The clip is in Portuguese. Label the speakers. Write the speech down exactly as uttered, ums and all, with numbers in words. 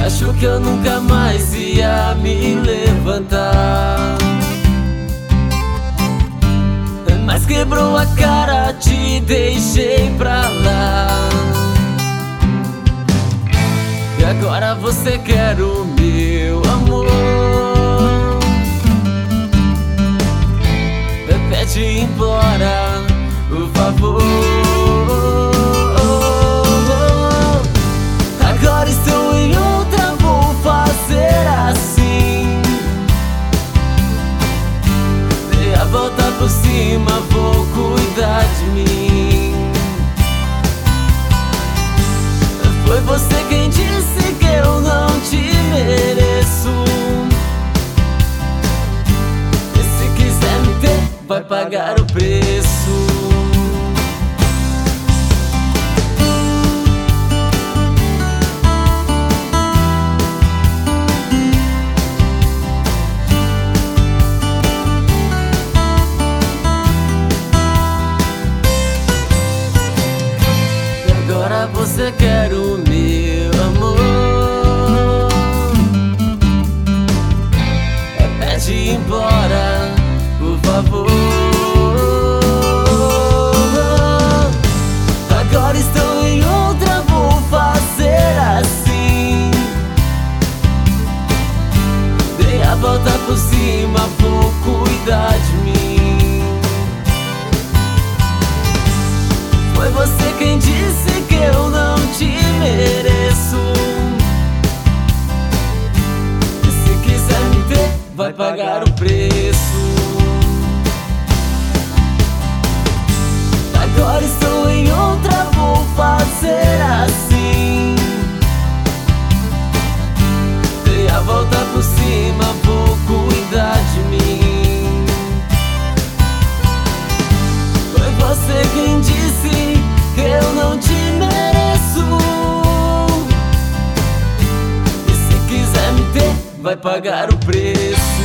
Speaker 1: Achou que eu nunca mais ia me levantar, mas quebrou a cara, te deixei pra lá. E agora você quer o meu amor, pede e implora, por favor. Agora estou em outra, vou fazer assim. Dei a volta por cima, vou cuidar de mim. Foi você quem disse que eu não te mereço. E se quiser me ter, vai pagar o preço. Agora você quer o meu amor, pede e implora, por favor. Agora estou em outra, vou fazer assim. Dei a volta por cima, vou cuidar de mim. Foi você quem disse que eu não te mereço. E se quiser me ter, vai pagar o preço. Agora estou em outra, vou fazer assim. Dei a volta por cima, vou cuidar de mim. Foi você quem disse que eu não te mereço. E se quiser me ter, vai pagar o preço.